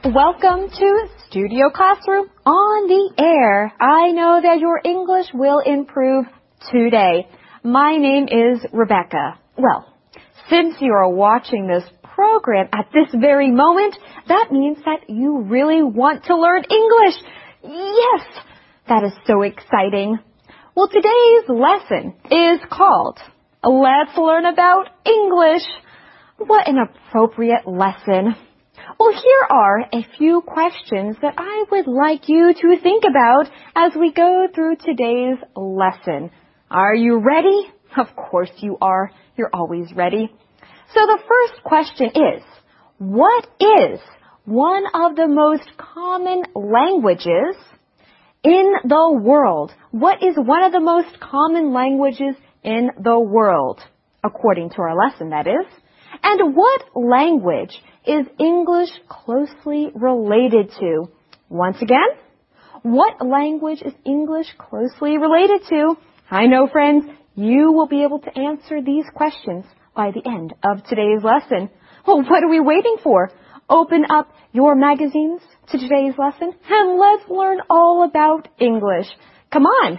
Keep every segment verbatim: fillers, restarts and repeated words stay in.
Welcome to Studio Classroom on the air. I know that your English will improve today. My name is Rebecca. Well, since you are watching this program at this very moment, that means that you really want to learn English. Yes, that is so exciting. Well, today's lesson is called Let's Learn About English. What an appropriate lesson. Well, here are a few questions that I would like you to think about as we go through today's lesson. Are you ready? Of course you are. You're always ready. So the first question is, what is one of the most common languages in the world? What is one of the most common languages in the world? According to our lesson, that is. And what language is English closely related to? Once again, what language is English closely related to? I know, friends, you will be able to answer these questions by the end of today's lesson. Well, what are we waiting for? Open up your magazines to today's lesson and let's learn all about English. Come on.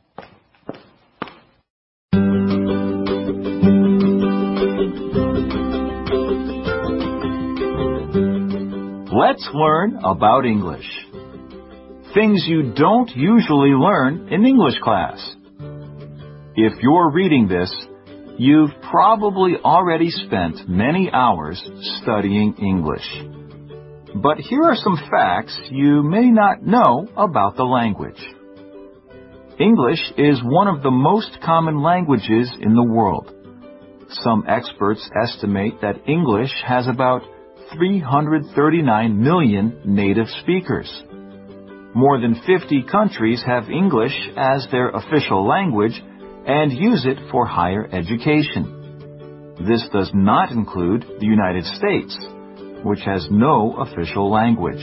Let's learn about English. Things you don't usually learn in English class. If you're reading this, you've probably already spent many hours studying English. But here are some facts you may not know about the language. English is one of the most common languages in the world. Some experts estimate that English has about three hundred thirty-nine million native speakers. More than fifty countries have English as their official language and use it for higher education. This does not include the United States, which has no official language.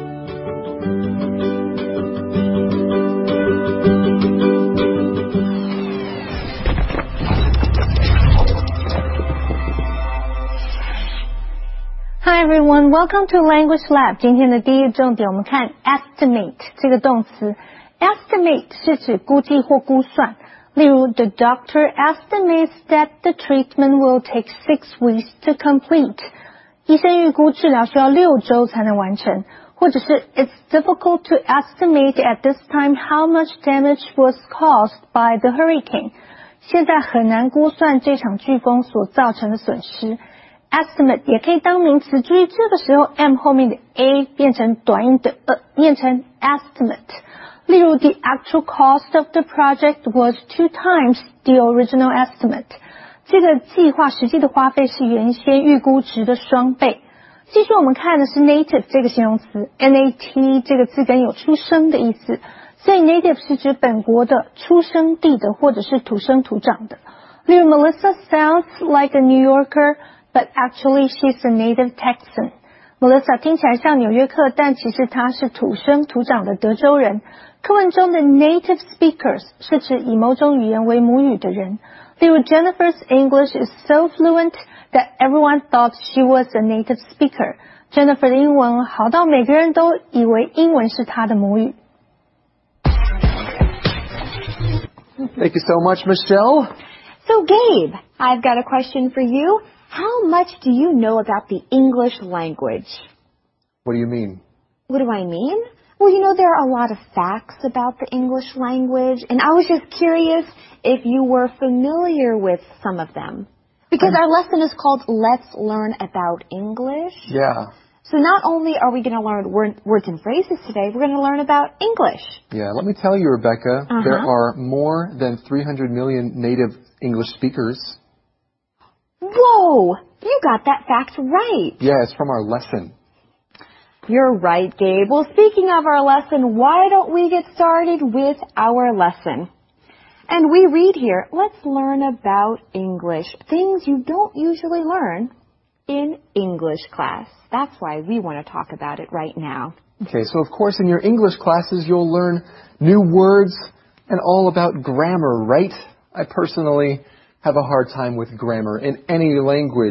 Hi everyone, welcome to Language Lab. 今天的第一个重点，我们看 estimate 这个动词。estimate 是指估计或估算。例如 the doctor estimates that the treatment will take six weeks to complete. 医生预估治疗需要六周才能完成。或者是 it's difficult to estimate at this time how much damage was caused by the hurricane. 现在很难估算这场飓风所造成的损失。estimate 也可以当名词，注意这个时候 m 后面的 a 变成短音的呃，念成 estimate。例如 the actual cost of the project was two times the original estimate。这个计划实际的花费是原先预估值的双倍。继续我们看的是 native 这个形容词 ，N A T 这个字根有出生的意思，所以 native 是指本国的、出生地的或者是土生土长的。例如 Melissa sounds like a New Yorker。But actually, she's a native Texan. Melissa 听起来像纽约客，但其实她是土生土长的德州人。课文中的 native speakers 是指以某种语言为母语的人。例如 Jennifer's English is so fluent that everyone thought she was a native speaker. Jennifer 的英文好到每个人都以为英文是她的母语。 Thank you so much, Michelle. So, Gabe, I've got a question for you.How much do you know about the English language? What do you mean? What do I mean? Well, you know, there are a lot of facts about the English language, and I was just curious if you were familiar with some of them. Because I'm... our lesson is called Let's Learn About English. Yeah. So not only are we going to learn word, words and phrases today, we're going to learn about English. Yeah, let me tell you, Rebecca, uh-huh. there are more than three hundred million native English speakers.Whoa! You got that fact right. Yeah, it's from our lesson. You're right, Gabe. Well, speaking of our lesson, why don't we get started with our lesson? And we read here, let's learn about English. Things you don't usually learn in English class. That's why we want to talk about it right now. Okay, so of course in your English classes you'll learn new words and all about grammar, right? I personally have a hard time with grammar in any language,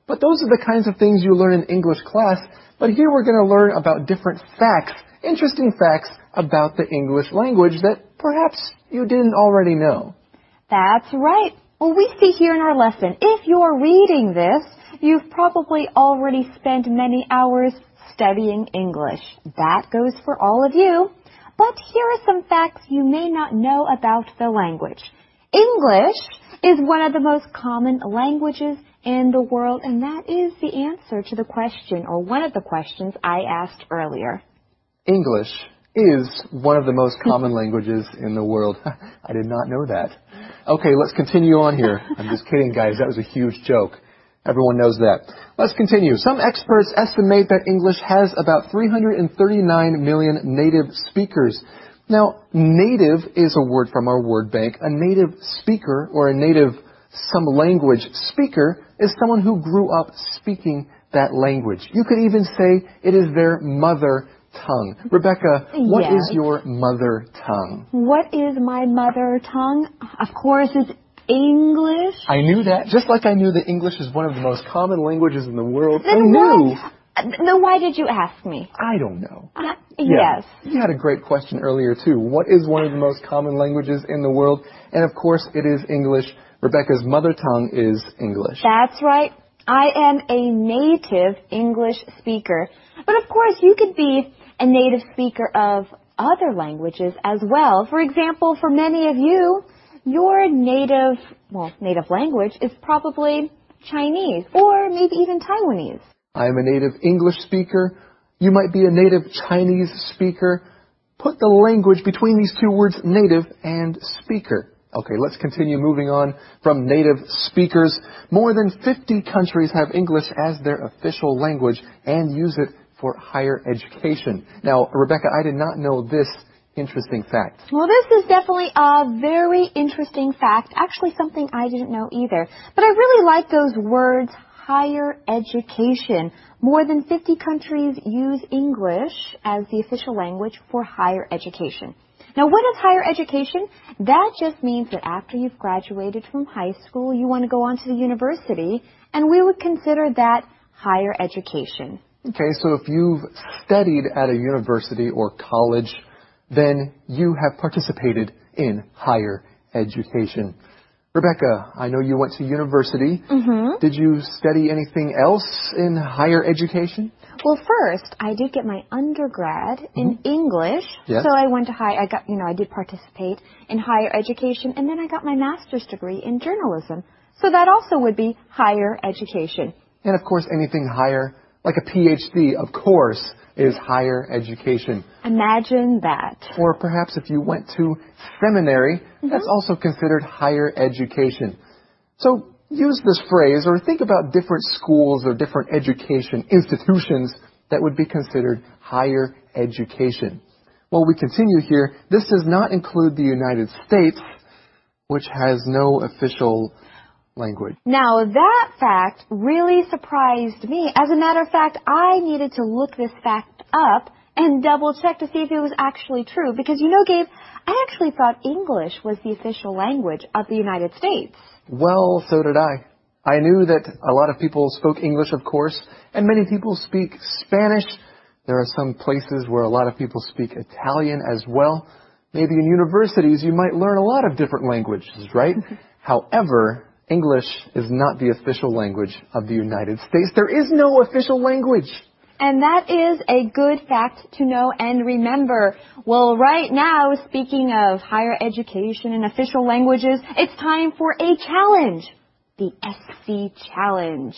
But those are the kinds of things you learn in English class. But here we're going to learn about different facts, interesting facts about the English language that perhaps you didn't already know. That's right. Well, we see here in our lesson, if you're reading this, you've probably already spent many hours studying English. That goes for all of you. But here are some facts you may not know about the language. English is one of the most common languages in the world, and that is the answer to the question, or one of the questions I asked earlier. English is one of the most common languages in the world. I did not know that. Okay, let's continue on here. I'm just kidding, guys. That was a huge joke. Everyone knows that. Let's continue. Some experts estimate that English has about three hundred thirty-nine million native speakers. Now, native is a word from our word bank. A native speaker or a native some language speaker is someone who grew up speaking that language. You could even say it is their mother tongue. Rebecca, what Yes. is your mother tongue? What is my mother tongue? Of course, it's English. I knew that. Just like I knew that English is one of the most common languages in the world. I Then knew. why, then why did you ask me? I don't know. Uh, Yeah. Yes. You had a great question earlier, too. What is one of the most common languages in the world? And, of course, it is English. Rebecca's mother tongue is English. That's right. I am a native English speaker. But, of course, you could be a native speaker of other languages as well. For example, for many of you, your native, well, native language is probably Chinese or maybe even Taiwanese. I am a native English speaker. You might be a native Chinese speaker. Put the language between these two words, native and speaker. Okay, let's continue moving on from native speakers. More than fifty countries have English as their official language and use it for higher education. Now, Rebecca, I did not know this interesting fact. Well, this is definitely a very interesting fact. Actually, something I didn't know either. But I really like those words, higher education. More than fifty countries use English as the official language for higher education. Now, what is higher education? That just means that after you've graduated from high school, you want to go on to the university, and we would consider that higher education. Okay, so if you've studied at a university or college, then you have participated in higher education. Rebecca, I know you went to university. Mm-hmm. Did you study anything else in higher education? Well, first, I did get my undergrad in Mm-hmm. English. Yes. So I went to high, I got, you know, I did participate in higher education, and then I got my master's degree in journalism. So that also would be higher education. And of course, anything higher, like a P H D, of course, is higher education. Imagine that. Or perhaps if you went to seminary, Mm-hmm. that's also considered higher education. So use this phrase or think about different schools or different education institutions that would be considered higher education. Well, we continue here. This does not include the United States, which has no official language. Now, that fact really surprised me. As a matter of fact, I needed to look this fact up and double check to see if it was actually true. Because, you know, Gabe, I actually thought English was the official language of the United States. Well, so did I. I knew that a lot of people spoke English, of course, and many people speak Spanish. There are some places where a lot of people speak Italian as well. Maybe in universities you might learn a lot of different languages, right? However, English is not the official language of the United States. There is no official language. And that is a good fact to know and remember. Well, right now, speaking of higher education and official languages, it's time for a challenge. The S C Challenge.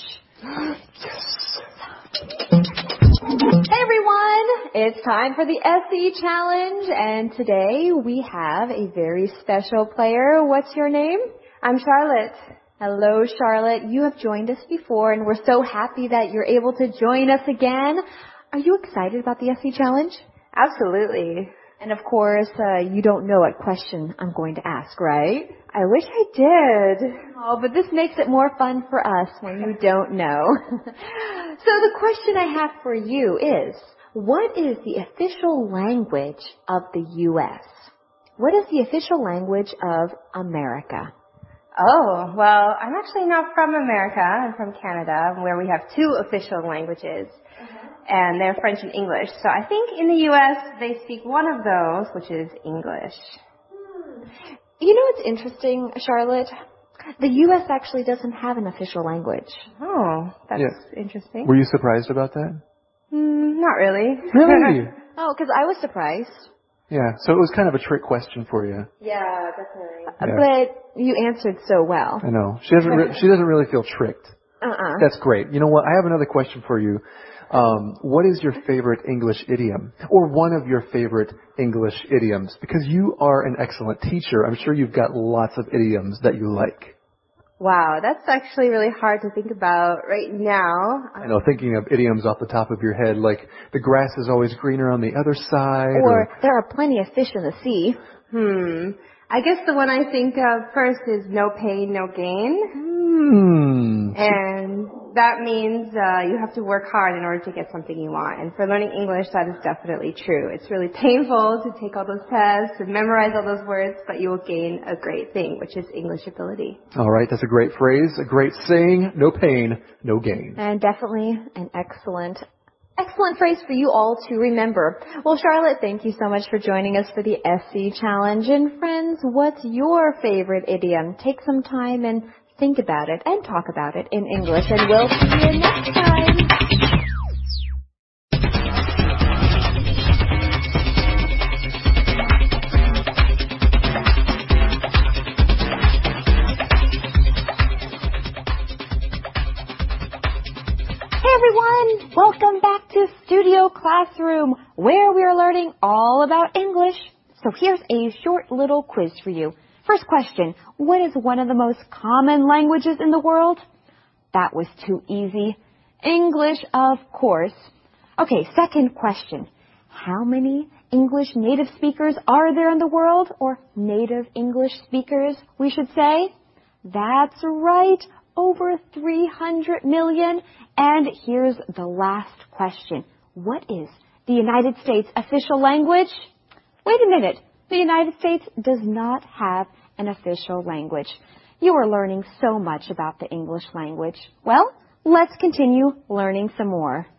Yes. Hey everyone! It's time for the S C Challenge, and today we have a very special player. What's your name? I'm Charlotte. Hello, Charlotte. You have joined us before, and we're so happy that you're able to join us again. Are you excited about the S C Challenge? Absolutely. And of course, uh, you don't know what question I'm going to ask, right? I wish I did. Oh, but this makes it more fun for us when you don't know. So the question I have for you is, what is the official language of the U S? What is the official language of America? Oh, well, I'm actually not from America. I'm from Canada, where we have two official languages, and they're French and English. So I think in the U S they speak one of those, which is English. You know what's interesting, Charlotte? The U S actually doesn't have an official language. Oh, that's Yeah. interesting. Were you surprised about that? Mm, not really. Really? Oh, because I was surprised. Yeah, so it was kind of a trick question for you. Yeah, definitely. Yeah. But you answered so well. I know. She doesn't, re- she doesn't really feel tricked. Uh-uh. That's great. You know what? I have another question for you. Um, what is your favorite English idiom? Or one of your favorite English idioms? Because you are an excellent teacher. I'm sure you've got lots of idioms that you like. Wow, that's actually really hard to think about right now. I know, thinking of idioms off the top of your head, like the grass is always greener on the other side. Or, Or, there are plenty of fish in the sea. Hmm. I guess the one I think of first is no pain, no gain. hmm. And that means uh, you have to work hard in order to get something you want. And for learning English, that is definitely true. It's really painful to take all those tests and memorize all those words, but you will gain a great thing, which is English ability. All right, that's a great phrase, a great saying. No pain, no gain. And definitely an excellent, excellent phrase for you all to remember. Well, Charlotte, thank you so much for joining us for the S C Challenge. And friends, what's your favorite idiom? Take some time and think about it and talk about it in English. And we'll see you next time. Everyone, welcome back to Studio Classroom, where we are learning all about English. So here's a short little quiz for you. First question, what is one of the most common languages in the world? That was too easy. English, of course. Okay, second question, how many English native speakers are there in the world? Or native English speakers, we should say. That's right. Over three hundred million. And here's the last question. What is the United States' official language? Wait a minute. The United States does not have an official language. You are learning so much about the English language. Well, let's continue learning some more.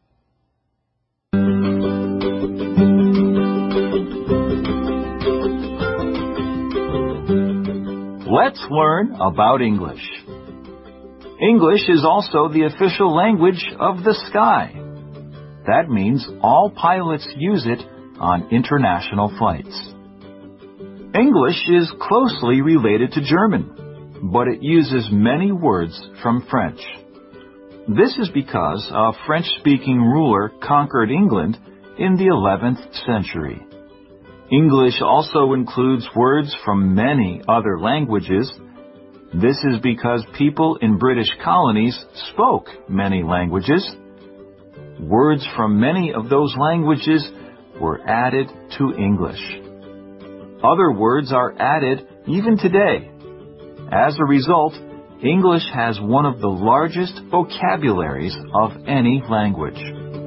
Let's learn about English. English is also the official language of the sky. That means all pilots use it on international flights. English is closely related to German, but it uses many words from French. This is because a French-speaking ruler conquered England in the eleventh century. English also includes words from many other languages. This is because people in British colonies spoke many languages. Words from many of those languages were added to English. Other words are added even today. As a result, English has one of the largest vocabularies of any language.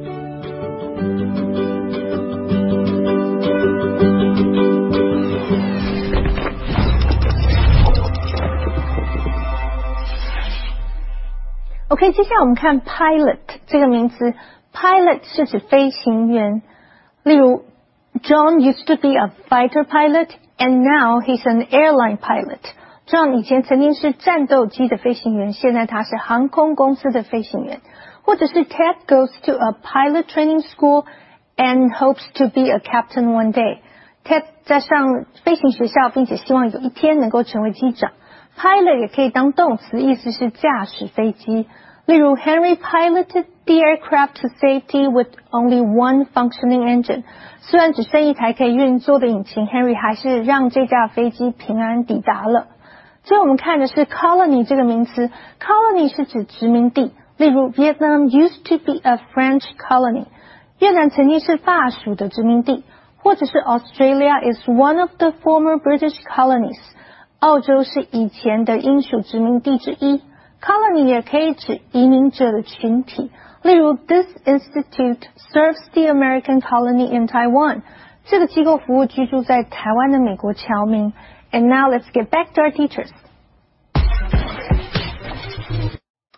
OK， 接下来我们看 pilot 这个名词。pilot 是指飞行员，例如 John used to be a fighter pilot and now he's an airline pilot. John 以前曾经是战斗机的飞行员，现在他是航空公司的飞行员。或者是 Ted goes to a pilot training school and hopes to be a captain one day. Ted 在上飞行学校，并且希望有一天能够成为机长。Pilot 也可以当动词，意思是驾驶飞机。例如 Henry piloted the aircraft to safety with only one functioning engine. 虽然只剩一台可以运作的引擎 ，Henry 还是让这架飞机平安抵达了。最后我们看的是 colony 这个名词 ，colony 是指殖民地。例如 Vietnam used to be a French colony. 越南曾经是法属的殖民地。或者是 Australia is one of the former British colonies. 澳洲是以前的英属殖民地之一。Colony 也可以指移民者的群体。例如 This institute serves the American colony in Taiwan. 这个机构服务居住在台湾的美国侨民。And now let's get back to our teachers.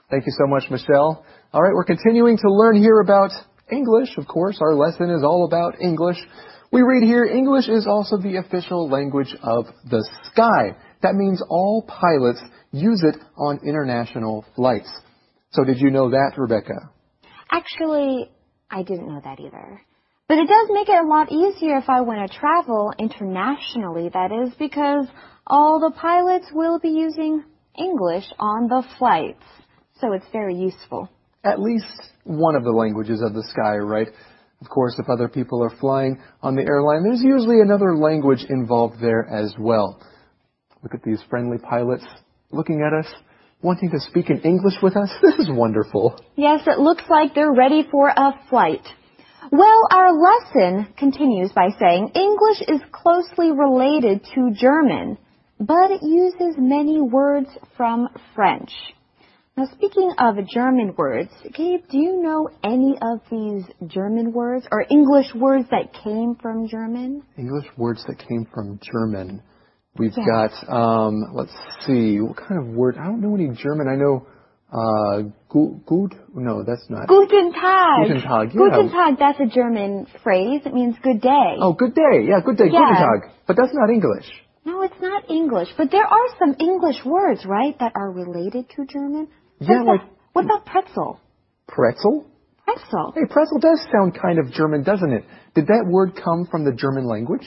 Thank you so much, Michelle. All right, we're continuing to learn here about English. Of course, our lesson is all about English. We read here, English is also the official language of the sky. That means all pilots use it on international flights. So did you know that, Rebecca? Actually, I didn't know that either. But it does make it a lot easier if I want to travel internationally, that is, because all the pilots will be using English on the flights. So it's very useful. At least one of the languages of the sky, right? Of course, if other people are flying on the airline, there's usually another language involved there as well. Look at these friendly pilots looking at us, wanting to speak in English with us. This is wonderful. Yes, it looks like they're ready for a flight. Well, our lesson continues by saying English is closely related to German, but it uses many words from French. Now, speaking of German words, Gabe, do you know any of these German words or English words that came from German? English words that came from German. We've Yes. got, um, let's see, what kind of word? I don't know any German. I know, uh, gut, gut? No, that's not. Guten Tag. Guten Tag, yeah. Guten Tag, that's a German phrase. It means good day. Oh, good day. Yeah, good day. Yeah. Guten Tag. But that's not English. No, it's not English. But there are some English words, right, that are related to German? Yeah, What like... about, what about pretzel? Pretzel? Pretzel. Hey, pretzel does sound kind of German, doesn't it? Did that word come from the German language?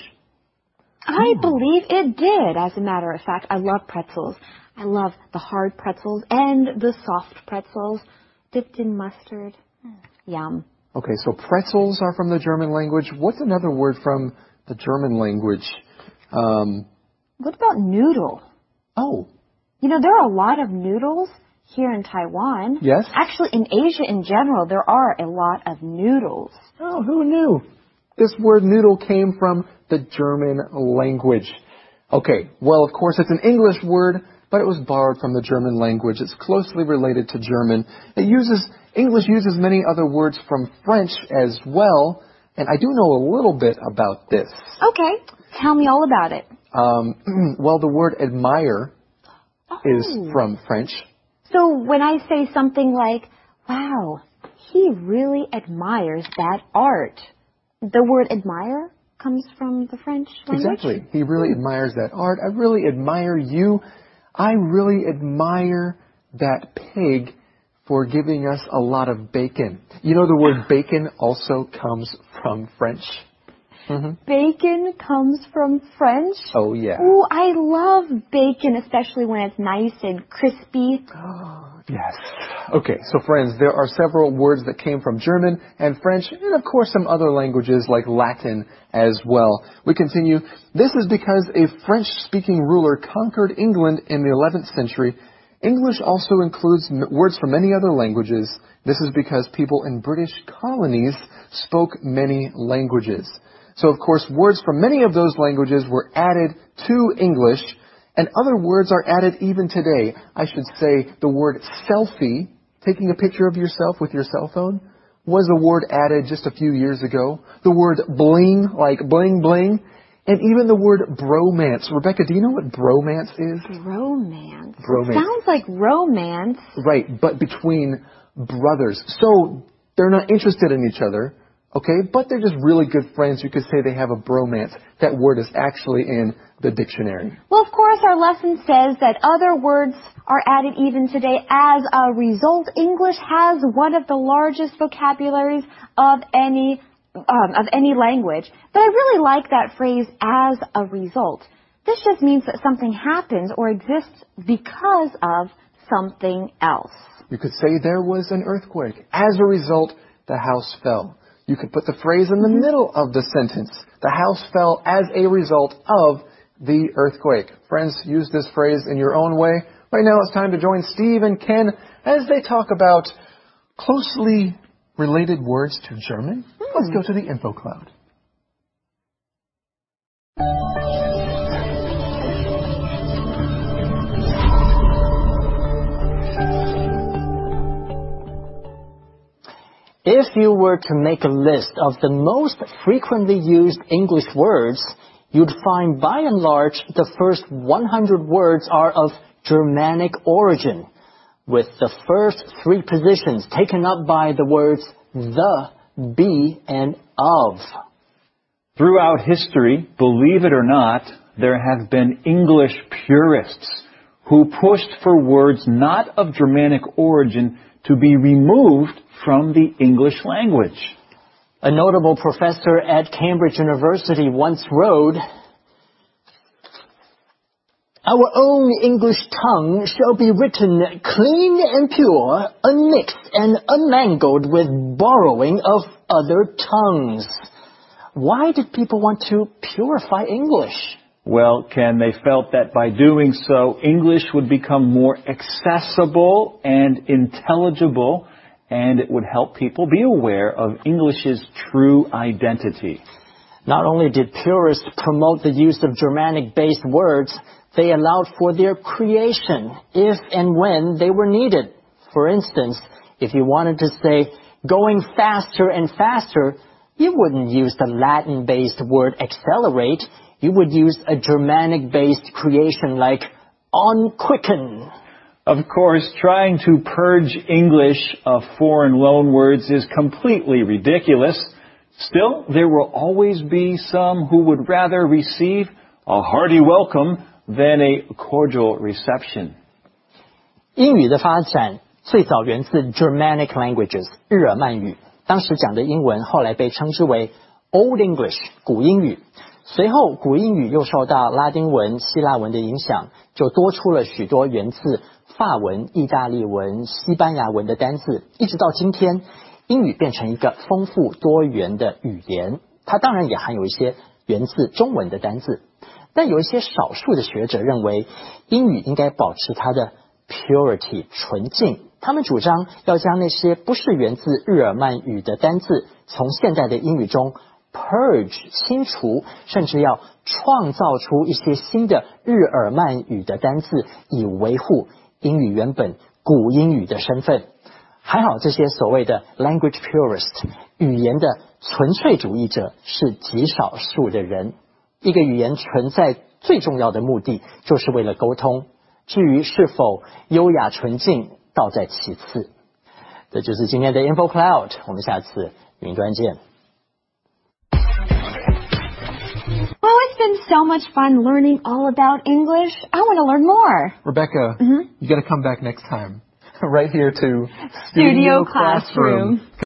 I believe it did, as a matter of fact. I love pretzels. I love the hard pretzels and the soft pretzels dipped in mustard. Yum. Okay, so pretzels are from the German language. What's another word from the German language? Um, What about noodle? oh, You know, there are a lot of noodles here in Taiwan. Yes? Actually, in Asia in general, there are a lot of noodles. oh, who knew? This word noodle came from the German language. Okay, well, of course, it's an English word, but it was borrowed from the German language. It's closely related to German. It uses, English uses many other words from French as well, and I do know a little bit about this. Okay, tell me all about it. Um, well, the word admire is Oh. from French. So when I say something like, wow, he really admires that art, the word admire comes from the French language? Exactly. He really admires that art. I really admire you. I really admire that pig for giving us a lot of bacon. You know, the word bacon also comes from French. Mm-hmm. Bacon comes from French? Oh, yeah. Ooh, I love bacon, especially when it's nice and crispy. Yes. Okay, so friends, there are several words that came from German and French, and of course some other languages like Latin as well. We continue. This is because a French-speaking ruler conquered England in the eleventh century. English also includes m- words from many other languages. This is because people in British colonies spoke many languages. So, of course, words from many of those languages were added to English, and other words are added even today. I should say the word selfie, taking a picture of yourself with your cell phone, was a word added just a few years ago. The word bling, like bling bling, and even the word bromance. Rebecca, do you know what bromance is? Bromance. Bromance. Sounds like romance. Right, but between brothers. So they're not interested in each other, okay? But they're just really good friends. You could say they have a bromance. That word is actually in the dictionary. Well, of course, our lesson says that other words are added even today. As a result, English has one of the largest vocabularies of any um, of any language. But I really like that phrase, as a result. This just means that something happens or exists because of something else. You could say there was an earthquake. As a result, the house fell. You could put the phrase in the mm-hmm. middle of the sentence. The house fell as a result of the earthquake. Friends, use this phrase in your own way. Right now it's time to join Steve and Ken as they talk about closely related words to German. Mm. Let's go to the info cloud. If you were to make a list of the most frequently used English words, you'd find by and large the first one hundred words are of Germanic origin. with the first three positions taken up by the words the, be, and of. Throughout history, believe it or not, there have been English purists who pushed for words not of Germanic origin to be removed from the English language. A notable professor at Cambridge University once wrote, "Our own English tongue shall be written clean and pure, unmixed and unmangled with borrowing of other tongues." Why did people want to purify English? Well, Ken, they felt that by doing so, English would become more accessible and intelligible, and it would help people be aware of English's true identity. Not only did purists promote the use of Germanic-based words, they allowed for their creation if and when they were needed. For instance, if you wanted to say, going faster and faster, you wouldn't use the Latin-based word accelerate. You would use a Germanic-based creation like unquicken. Of course, trying to purge English of foreign loanwords is completely ridiculous. Still, there will always be some who would rather receive a hearty welcome than a cordial reception. 英语的发展最早源自 Germanic languages 日耳曼语，当时讲的英文后来被称之为 Old English 古英语。随后古英语又受到拉丁文、希腊文的影响，就多出了许多源自法文、意大利文、西班牙文的单字，一直到今天，英语变成一个丰富多元的语言。它当然也含有一些源自中文的单字，但有一些少数的学者认为，英语应该保持它的 purity 纯净。他们主张要将那些不是源自日耳曼语的单字从现代的英语中 purge 清除，甚至要创造出一些新的日耳曼语的单字，以维护英语原本古英语的身份。还好这些所谓的 language purist 语言的纯粹主义者是极少数的人。一个语言存在最重要的目的就是为了沟通，至于是否优雅纯净倒在其次。这就是今天的 Info Cloud， 我们下次云端见。 Well, it's been so much fun learning all about English. I want to learn more. Rebecca, Mm-hmm. you got to come back next time. Right here to Studio Classroom.